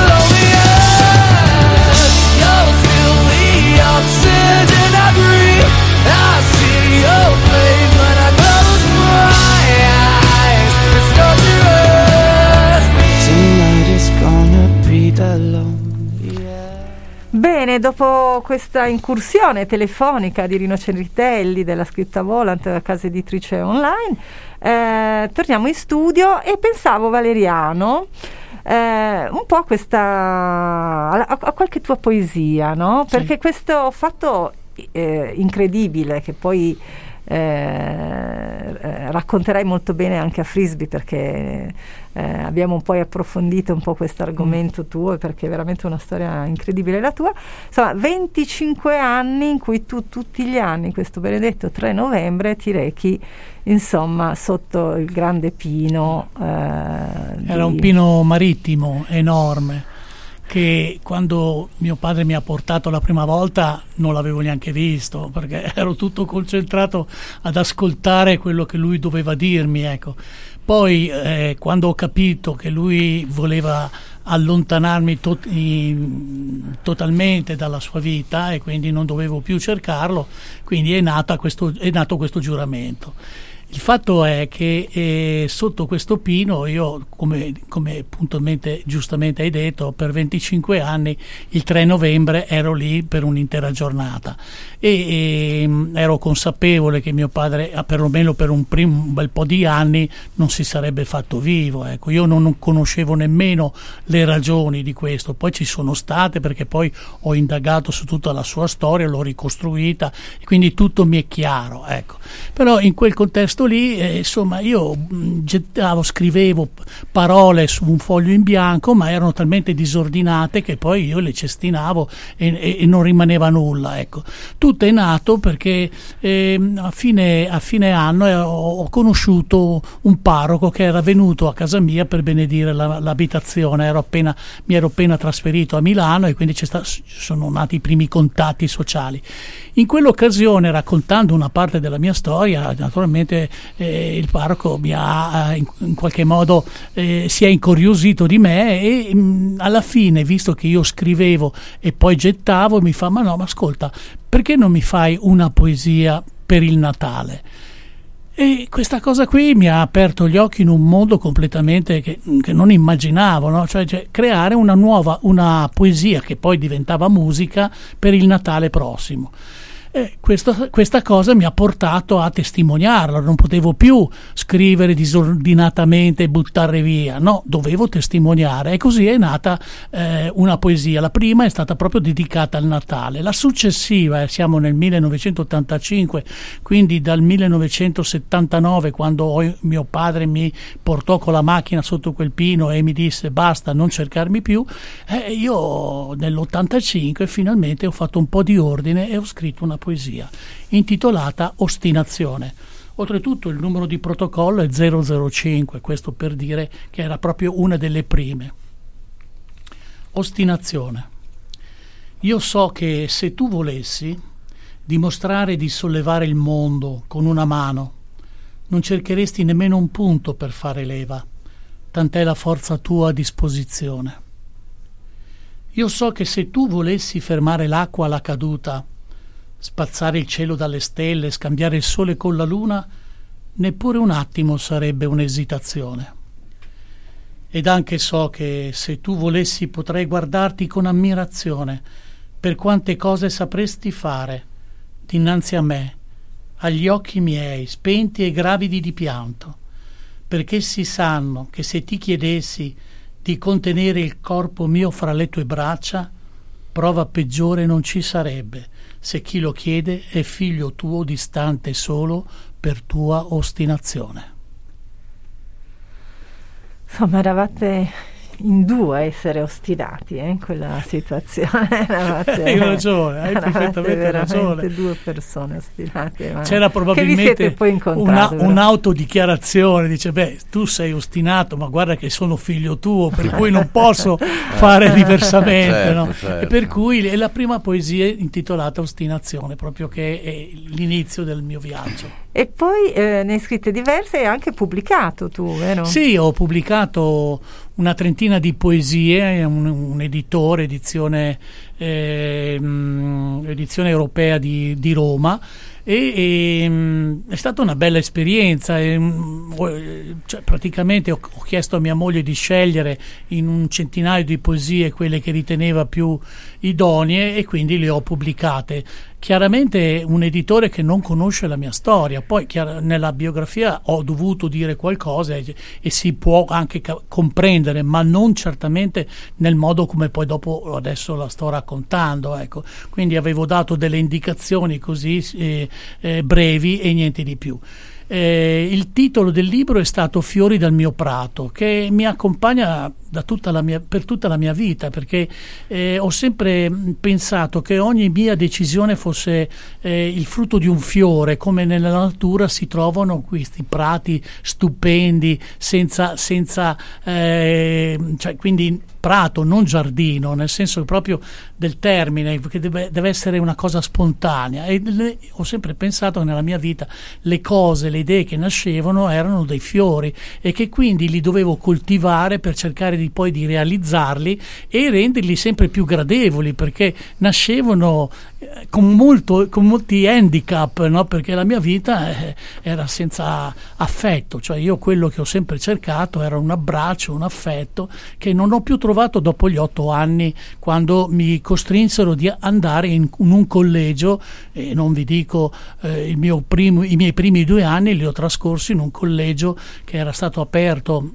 loneliest. You'll feel the oxygen I breathe. I see your face when I close my eyes. It's torturous, tonight is gonna be the loneliest. Bene, dopo questa incursione telefonica di Rino Ceritelli della Scripta Volant, casa editrice online, eh, torniamo in studio e pensavo, Valeriano, eh, un po' a questa a, a qualche tua poesia, no? Sì. Perché questo fatto eh, incredibile che poi eh, eh, racconterai molto bene anche a Frisbee, perché eh, abbiamo poi approfondito un po' questo argomento mm. tuo, perché è veramente una storia incredibile la tua. Insomma, venticinque anni in cui tu tutti gli anni, questo benedetto tre novembre, ti rechi insomma sotto il grande pino. Eh, Era di... un pino marittimo enorme, che quando mio padre mi ha portato la prima volta non l'avevo neanche visto, perché ero tutto concentrato ad ascoltare quello che lui doveva dirmi, ecco. Poi eh, quando ho capito che lui voleva allontanarmi to- in, totalmente dalla sua vita e quindi non dovevo più cercarlo, quindi è, nata questo, è nato questo giuramento. Il fatto è che eh, sotto questo pino io, come, come puntualmente giustamente hai detto, per venticinque anni il tre novembre ero lì per un'intera giornata e, e ero consapevole che mio padre, perlomeno per un, primo, un bel po' di anni, non si sarebbe fatto vivo. Ecco, io non conoscevo nemmeno le ragioni di questo, poi ci sono state, perché poi ho indagato su tutta la sua storia, l'ho ricostruita e quindi tutto mi è chiaro, ecco. Però in quel contesto lì, eh, insomma, io mh, gettavo, scrivevo parole su un foglio in bianco, ma erano talmente disordinate che poi io le cestinavo e, e, e non rimaneva nulla, ecco. Tutto è nato perché eh, a, fine, a fine anno eh, ho, ho conosciuto un parroco che era venuto a casa mia per benedire la, l'abitazione. Ero appena, mi ero appena trasferito a Milano e quindi c'è sta, sono nati i primi contatti sociali. In quell'occasione, raccontando una parte della mia storia, naturalmente eh, il parroco mi ha in, in qualche modo eh, si è incuriosito di me e mh, alla fine, visto che io scrivevo e poi gettavo, mi fa: ma no, ma ascolta, perché non mi fai una poesia per il Natale? E questa cosa qui mi ha aperto gli occhi in un mondo completamente che, che non immaginavo, no? Cioè, cioè creare una nuova, una poesia che poi diventava musica per il Natale prossimo. E questo, questa cosa mi ha portato a testimoniarla, non potevo più scrivere disordinatamente e buttare via, no, dovevo testimoniare, e così è nata eh, una poesia. La prima è stata proprio dedicata al Natale, la successiva, eh, siamo nel millenovecentottantacinque, quindi dal millenovecentosettantanove, quando ho, mio padre mi portò con la macchina sotto quel pino e mi disse basta, non cercarmi più, eh, io nell'ottantacinque finalmente ho fatto un po' di ordine e ho scritto una poesia intitolata Ostinazione. Oltretutto il numero di protocollo è zero zero cinque, questo per dire che era proprio una delle prime. Ostinazione. Io so che se tu volessi dimostrare di sollevare il mondo con una mano, non cercheresti nemmeno un punto per fare leva, tant'è la forza tua a disposizione. Io so che se tu volessi fermare l'acqua alla caduta, spazzare il cielo dalle stelle, scambiare il sole con la luna, neppure un attimo sarebbe un'esitazione. Ed anche so che se tu volessi potrei guardarti con ammirazione per quante cose sapresti fare dinanzi a me, agli occhi miei spenti e gravidi di pianto, perché si sanno che se ti chiedessi di contenere il corpo mio fra le tue braccia, prova peggiore non ci sarebbe, se chi lo chiede è figlio tuo distante solo per tua ostinazione. Insomma, eravate in due a essere ostinati eh, in quella situazione. Eravate, hai ragione, hai perfettamente ragione. Due persone ostinate. Ma c'era probabilmente poi una, un'autodichiarazione, dice beh, tu sei ostinato, ma guarda che sono figlio tuo, per cui non posso fare diversamente. Certo, no? certo. E per cui è la prima poesia intitolata Ostinazione, proprio che è l'inizio del mio viaggio. E poi eh, ne hai scritte diverse e anche pubblicato tu, vero? Sì, ho pubblicato una trentina di poesie, un, un editore, edizione, eh, edizione europea di, di Roma, e, e è stata una bella esperienza. E, cioè, praticamente ho, ho chiesto a mia moglie di scegliere in un centinaio di poesie quelle che riteneva più idonee e quindi le ho pubblicate. Chiaramente un editore che non conosce la mia storia, poi chiar- nella biografia ho dovuto dire qualcosa e, e si può anche ca- comprendere, ma non certamente nel modo come poi dopo adesso la sto raccontando, ecco. Quindi avevo dato delle indicazioni così eh, eh, brevi e niente di più. Eh, il titolo del libro è stato Fiori dal mio prato, che mi accompagna da tutta la mia, per tutta la mia vita, perché eh, ho sempre pensato che ogni mia decisione fosse eh, il frutto di un fiore, come nella natura si trovano questi prati stupendi, senza, senza eh, cioè, quindi prato, non giardino, nel senso proprio del termine, che deve, deve essere una cosa spontanea. E le, ho sempre pensato che nella mia vita le cose, le idee che nascevano erano dei fiori e che quindi li dovevo coltivare per cercare di poi di realizzarli e renderli sempre più gradevoli, perché nascevano eh, con, molto, con molti handicap, no? Perché la mia vita eh, era senza affetto, cioè io quello che ho sempre cercato era un abbraccio, un affetto che non ho più trovato dopo gli otto anni, quando mi costrinsero di andare in, in un collegio, e non vi dico eh, il mio primo, i miei primi due anni li ho trascorsi in un collegio che era stato aperto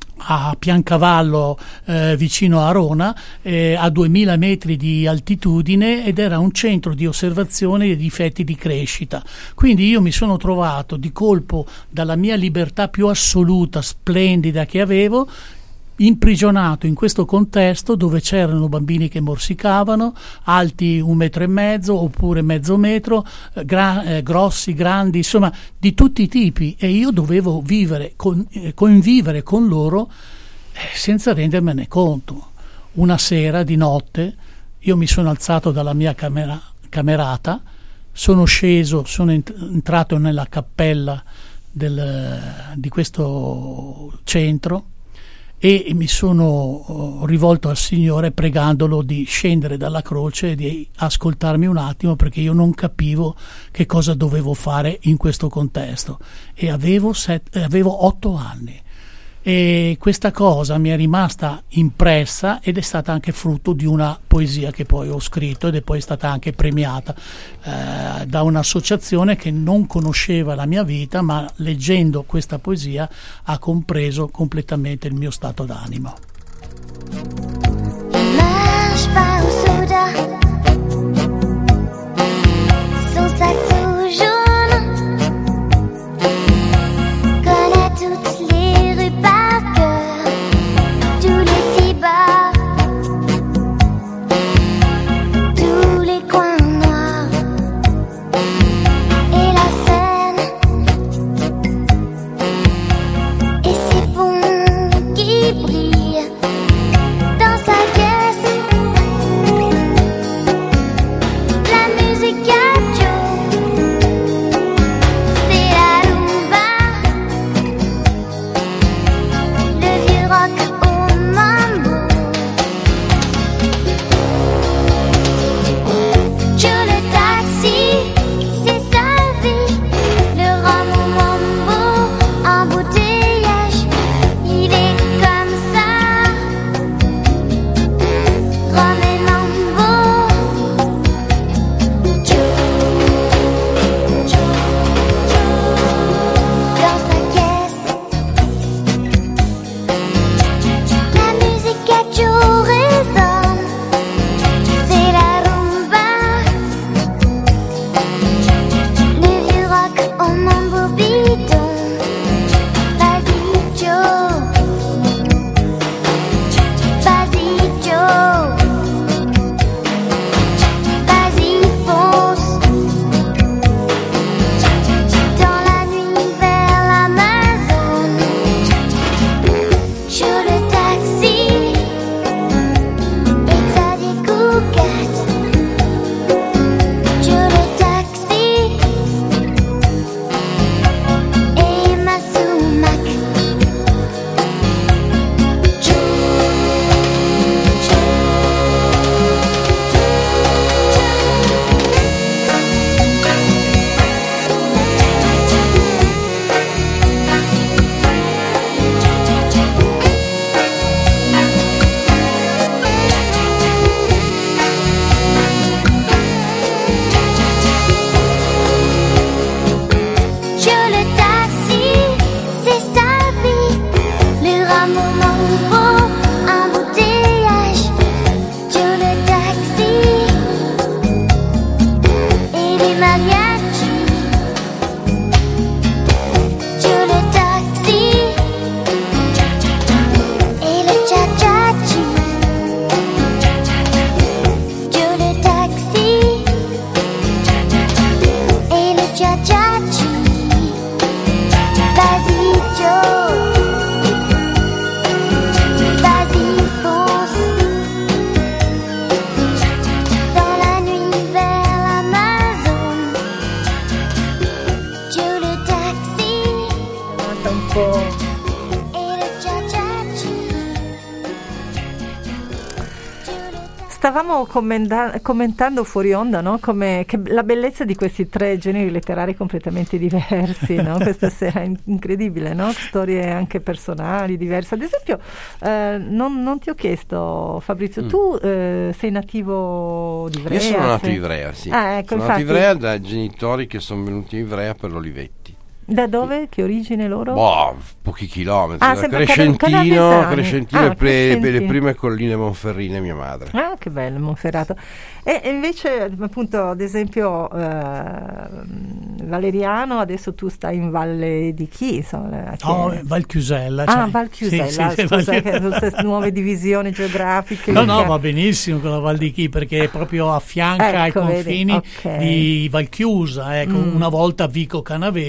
a Piancavallo, eh, vicino a Arona, eh, a duemila metri di altitudine, ed era un centro di osservazione dei difetti di crescita. Quindi io mi sono trovato di colpo, dalla mia libertà più assoluta, splendida che avevo, imprigionato in questo contesto dove c'erano bambini che morsicavano, alti un metro e mezzo oppure mezzo metro, eh, gra- eh, grossi, grandi, insomma di tutti i tipi, e io dovevo vivere, con, eh, convivere con loro eh, senza rendermene conto. Una sera di notte io mi sono alzato dalla mia camera- camerata, sono sceso, sono ent- entrato nella cappella del, di questo centro e mi sono rivolto al Signore pregandolo di scendere dalla croce e di ascoltarmi un attimo, perché io non capivo che cosa dovevo fare in questo contesto e avevo, set, avevo otto anni e questa cosa mi è rimasta impressa ed è stata anche frutto di una poesia che poi ho scritto ed è poi stata anche premiata eh, da un'associazione che non conosceva la mia vita, ma leggendo questa poesia ha compreso completamente il mio stato d'animo. Marche pas au soda, son sac tout jaune, connaît toutes les rues par cœur, tous les petits bars, tous les coins noirs et la Seine et ses ponts qui brillent dans sa caisse. La musique à Joe, c'est la rumba, le vieux rock au mambo. Joe le taxi, c'est sa vie, le rhum au mambo, embouteillage, il est comme ça. Rhum et mambo, Joe, Joe, Joe, dans sa caisse. La musique à Joe résonne, c'est la rumba, le vieux rock au mambo bidon. Vas-y Joe, vas-y Joe, vas-y fonce, dans la nuit vers l'Amazone. Joe le taxi, et Xavier Cugat. Joe le taxi, et Emma Sumac. Joe, Joe le taxi, c'est sa vie, le rhum au mambo, embouteillage. Joe le taxi, et les mariachis. Joe le taxi, et le cha-cha-chi. Joe le taxi, et le cha-cha-chi. Vas-y Joe, vas-y fonce, dans la nuit vers l'Amazone. Joe le taxi, Un po'. et le cha-cha-chi. Joe le taxi. Stavamo commenda- commentando fuori onda, no? Come che la bellezza di questi tre generi letterari completamente diversi, no? Questa sera è in- incredibile, no? Storie anche personali diverse. Ad esempio, eh, non, non ti ho chiesto, Fabrizio, Mm. tu eh, sei nativo di Ivrea? Io sono nato sei- in Ivrea, sì. Ah, ecco, sono nato infatti. in Ivrea da genitori che sono venuti in Ivrea per l'Olivetti. Da dove? Che origine loro? Boh, pochi chilometri, Ah, da sempre Crescentino, Canavesani. Crescentino Ah, e pre- Crescentino. le prime colline monferrine, mia madre. Ah, che bello, Monferrato. E e invece, appunto, ad esempio, eh, Valeriano, adesso tu stai in Valle di chi? Insomma, che- No, Val Chiusella. Ah, cioè- Val Chiusella, sì, sì, sì, scusa, Val- che sono queste nuove divisioni geografiche. No, no, che- va benissimo con la Val di Chi perché è proprio a fianco ai Ecco, vedi, confini ok. di Valchiusa, ecco, Mm. una volta Vico Canavese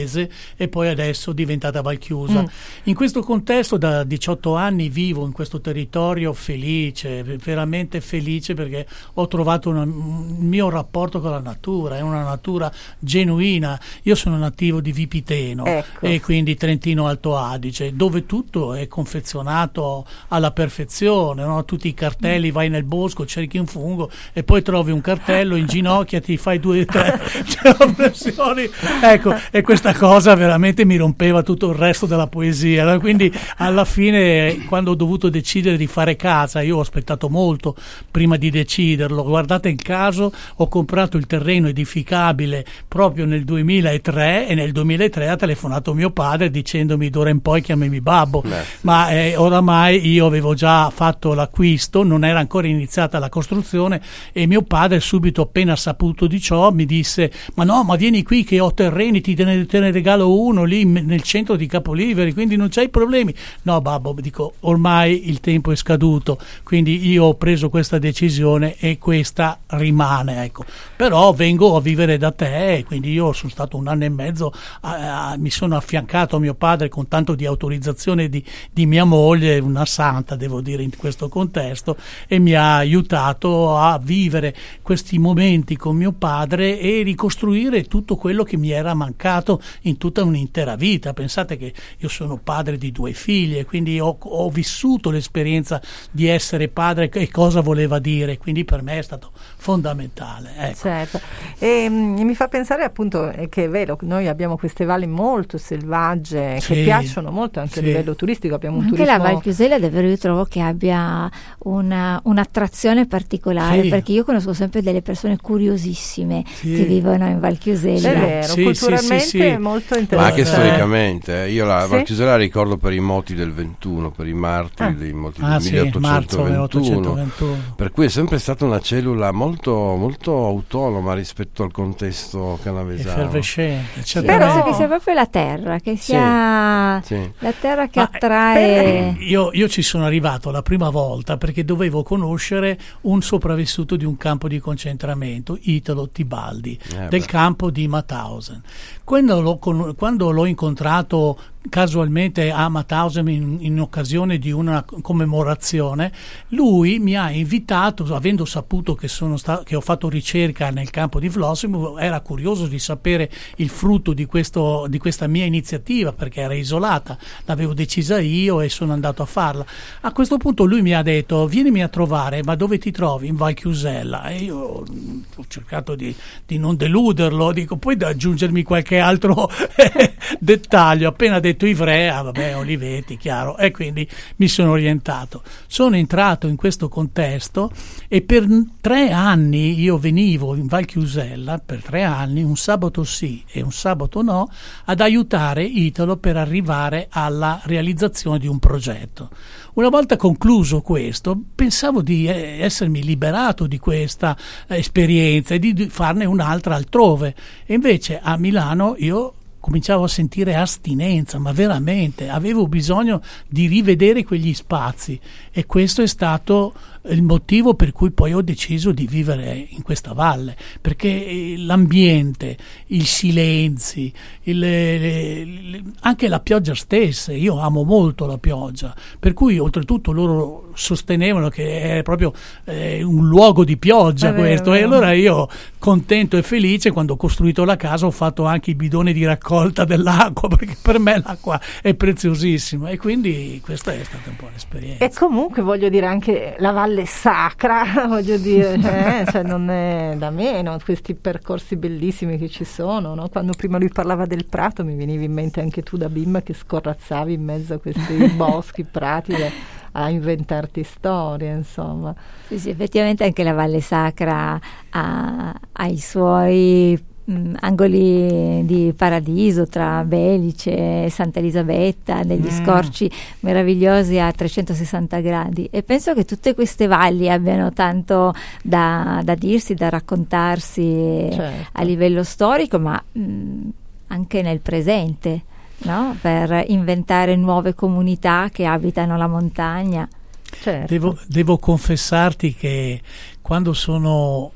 e poi adesso diventata Valchiusa. Mm. In questo contesto da diciotto anni vivo in questo territorio felice, veramente felice, perché ho trovato una, un mio rapporto con la natura, è una natura genuina. Io sono nativo di Vipiteno, ecco. E quindi Trentino Alto Adige, dove tutto è confezionato alla perfezione, no? Tutti i cartelli, vai nel bosco, cerchi un fungo e poi trovi un cartello, inginocchiati, fai due tre flessioni, ecco, e questa cosa veramente mi rompeva tutto il resto della poesia, no? Quindi alla fine, quando ho dovuto decidere di fare casa, io ho aspettato molto prima di deciderlo. Guardate il caso, ho comprato il terreno edificabile proprio nel duemilatré e nel duemilatré ha telefonato mio padre dicendomi d'ora in poi chiamami babbo. Beh, sì. Ma eh, oramai io avevo già fatto l'acquisto, non era ancora iniziata la costruzione, e mio padre subito, appena saputo di ciò, mi disse: ma no, ma vieni qui che ho terreni, ti te ne, te ne regalo uno lì nel centro di Capoliveri, quindi non c'hai problemi. No babbo, dico, ormai il tempo è scaduto, quindi io ho preso questa decisione e questa rimane, ecco. Però vengo a vivere da te, quindi io sono stato un anno e mezzo, a, a, mi sono affiancato a mio padre con tanto di autorizzazione di, di mia moglie, una santa devo dire in questo contesto, e mi ha aiutato a vivere questi momenti con mio padre e ricostruire tutto quello che mi era mancato in tutta un'intera vita. Pensate che io sono padre di due figlie, quindi ho, ho vissuto l'esperienza di essere padre e cosa voleva dire, quindi per me è stato fondamentale, ecco. Certo. E, mh, mi fa pensare appunto eh, che è vero, noi abbiamo queste valli molto selvagge, sì, che piacciono molto anche, sì, a livello turistico. Abbiamo un anche turismo... la Val Chiusella davvero io trovo che abbia una, un'attrazione particolare, sì, perché io conosco sempre delle persone curiosissime, sì, che vivono in Val Chiusella. È vero, sì, culturalmente sì, sì, è molto interessante. Ma anche storicamente, io la sì? Val Chiusella la ricordo per i moti del ventuno, per i martiri ah. dei moti ah, del sì, milleottocentoventuno, per cui è sempre stata una cellula molto, molto autonoma rispetto al contesto canavesano. Effervescente. Sì, penso che sia proprio la terra, che sia sì, sì. la terra che Ma attrae. Io, io ci sono arrivato la prima volta perché dovevo conoscere un sopravvissuto di un campo di concentramento, Italo Tibaldi, eh del campo di Mauthausen. Quando l'ho, quando l'ho incontrato casualmente a Mauthausen in, in occasione di una commemorazione, lui mi ha invitato, avendo saputo che, sono sta- che ho fatto ricerca nel campo di Vlosimo, era curioso di sapere il frutto di, questo, di questa mia iniziativa, perché era isolata, l'avevo decisa io e sono andato a farla. A questo punto lui mi ha detto: vienimi a trovare, ma dove ti trovi? In Val Chiusella. E io ho cercato di, di non deluderlo, dico, puoi aggiungermi qualche altro dettaglio. Appena detto Ivrea, vabbè, Olivetti, chiaro, e quindi mi sono orientato. Sono entrato in questo contesto e per tre anni io venivo in Val Chiusella, per tre anni, un sabato sì e un sabato no, ad aiutare Italo per arrivare alla realizzazione di un progetto. Una volta concluso questo, pensavo di eh, essermi liberato di questa eh, esperienza e di, di farne un'altra altrove, e invece a Milano io cominciavo a sentire astinenza, ma veramente avevo bisogno di rivedere quegli spazi, e questo è stato il motivo per cui poi ho deciso di vivere in questa valle, perché l'ambiente, i silenzi, il, le, le, anche la pioggia stessa, io amo molto la pioggia, per cui oltretutto loro sostenevano che è proprio eh, un luogo di pioggia, è questo, vero. E allora io, contento e felice, quando ho costruito la casa ho fatto anche i bidoni di raccolta dell'acqua, perché per me l'acqua è preziosissima, e quindi questa è stata un po' l'esperienza. E comunque voglio dire, anche la valle sacra, voglio dire, eh, cioè non è da meno, questi percorsi bellissimi che ci sono, no? Quando prima lui parlava del prato mi venivi in mente anche tu da bimba che scorrazzavi in mezzo a questi boschi, prati, a inventarti storie, insomma. Sì, sì, effettivamente anche la Valle Sacra ha, ha i suoi mh, angoli di paradiso tra Belice e Santa Elisabetta, degli mm. scorci meravigliosi a trecentosessanta gradi, e penso che tutte queste valli abbiano tanto da, da dirsi, da raccontarsi, certo, a livello storico, ma mh, anche nel presente, no? Per inventare nuove comunità che abitano la montagna. Certo. Devo, devo confessarti che quando sono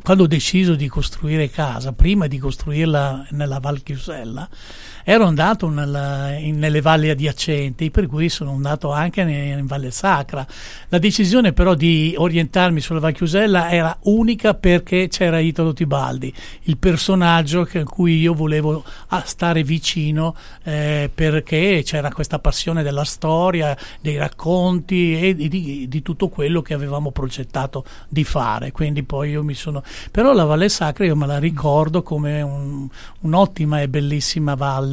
quando ho deciso di costruire casa, prima di costruirla nella Val Chiusella, ero andato nella, in, nelle valli adiacenti, per cui sono andato anche in, in Valle Sacra. La decisione però di orientarmi sulla Val Chiusella era unica perché c'era Italo Tibaldi, il personaggio che, a cui io volevo stare vicino, eh, perché c'era questa passione della storia, dei racconti e di, di, di tutto quello che avevamo progettato di fare. Quindi poi io mi sono... Però la Valle Sacra io me la ricordo come un, un'ottima e bellissima valle.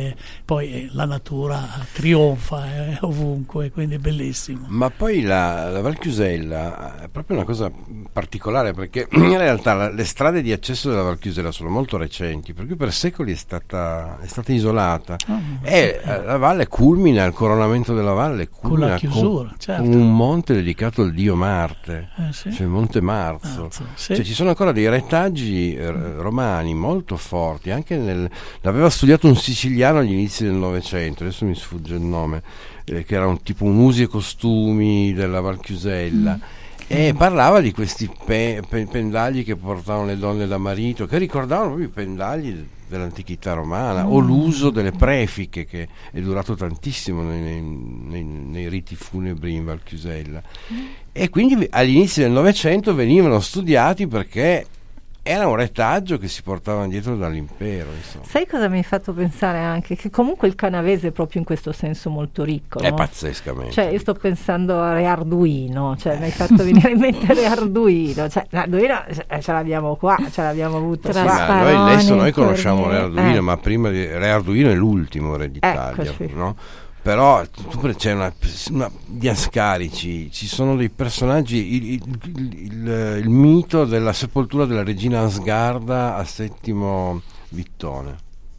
Poi la natura trionfa eh, ovunque, quindi è bellissimo. Ma poi la, la Val Chiusella è proprio una cosa particolare, perché in realtà la, le strade di accesso della Val Chiusella sono molto recenti, per cui per secoli è stata, è stata isolata, oh, e sì. La valle culmina, il coronamento della valle culmina con la chiusura, con certo. un monte dedicato al dio Marte, eh, sì. cioè Monte Marzo. Marzo sì. Cioè, ci sono ancora dei retaggi eh, romani molto forti, anche nel, l'aveva studiato un siciliano agli inizi del Novecento, adesso mi sfugge il nome, eh, che era un tipo un usi e costumi della Val Chiusella, mm. e mm. parlava di questi pe- pe- pendagli che portavano le donne da marito, che ricordavano proprio i pendagli dell'antichità romana, mm. o l'uso delle prefiche, che è durato tantissimo nei, nei, nei, nei riti funebri in Val Chiusella, mm. e quindi agli inizi del Novecento venivano studiati perché era un retaggio che si portava dietro dall'impero, insomma. Sai cosa mi hai fatto pensare anche? Che comunque il canavese è proprio in questo senso molto ricco, è no? pazzescamente. Cioè io sto pensando a Re Arduino, cioè mi hai fatto venire in mente Re Arduino, cioè Arduino ce l'abbiamo qua, ce l'abbiamo avuto Tra qua. Ma noi adesso noi conosciamo Re Arduino, eh. ma prima di Re Arduino è l'ultimo re d'Italia, Eccoci. no? Però c'è una, una di Ascarici, ci sono dei personaggi, il, il, il, il mito della sepoltura della regina Asgarda a Settimo Vittone.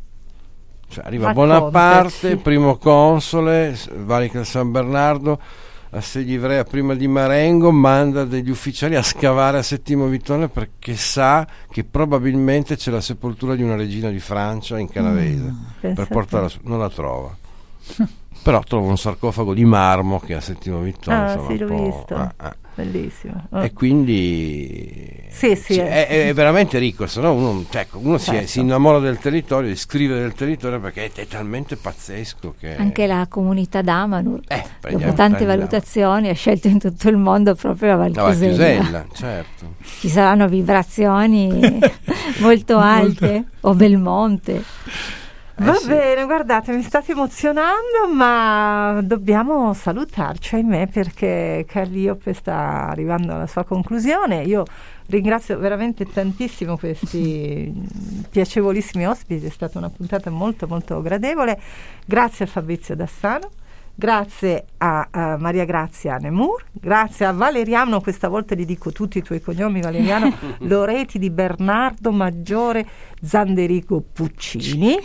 Cioè, arriva Raccontaci. Bonaparte, primo console, valica San Bernardo, a Segli-Ivrea prima di Marengo, manda degli ufficiali a scavare a Settimo Vittone perché sa che probabilmente c'è la sepoltura di una regina di Francia in canavese, mm, per portarla su, non la trova. Però trova un sarcofago di marmo che a Settimo Vittone, ah, insomma, sì, l'ho un po', visto, ah, ah. bellissimo. Oh. E quindi sì, sì, cioè, è, è veramente ricco, se no uno, cioè, uno certo. si, si innamora del territorio, scrive del territorio, perché è, è talmente pazzesco che anche la comunità d'Amanur, eh, dopo prendiamo, tante prendiamo. valutazioni, ha scelto in tutto il mondo proprio la Val La Val Chiusella. Chiusella, certo. Ci saranno vibrazioni molto alte, o Belmonte. Va Eh sì. bene, guardate, mi state emozionando, ma dobbiamo salutarci, ahimè, perché Calliope sta arrivando alla sua conclusione. Io ringrazio veramente tantissimo questi piacevolissimi ospiti, è stata una puntata molto molto gradevole. Grazie a Fabrizio Dassano, grazie a, a Maria Grazia Nemur, grazie a Valeriano, questa volta gli dico tutti i tuoi cognomi, Valeriano Loreti di Bernardo Maggiore Zanderico Puccini.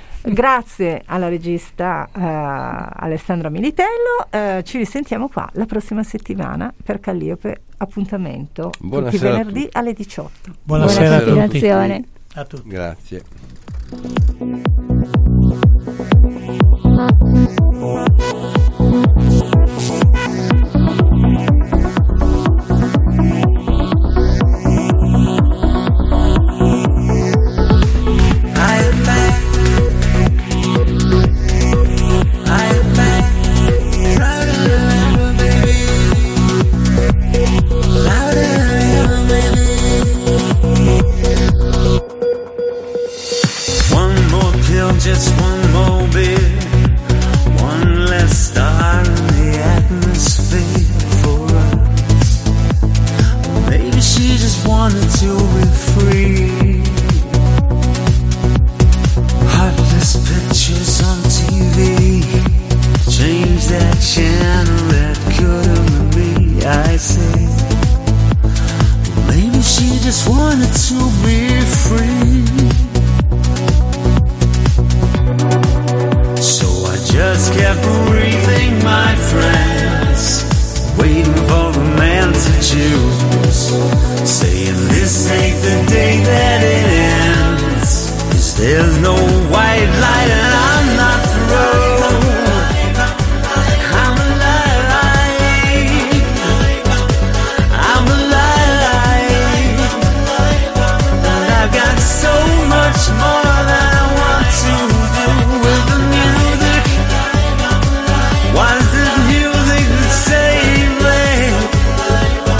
Grazie alla regista uh, Alessandra Militello, uh, ci risentiamo qua la prossima settimana per Calliope, appuntamento Buonasera tutti i venerdì alle diciotto. Buonasera, Buona a tutti. continuazione. A tutti. Grazie. Just one more bit, one less star in the atmosphere for us. Maybe she just wanted to be free. Heartless pictures on T V, change that channel, that couldn't be, I say. Maybe she just wanted to be free. Just kept breathing, my friend.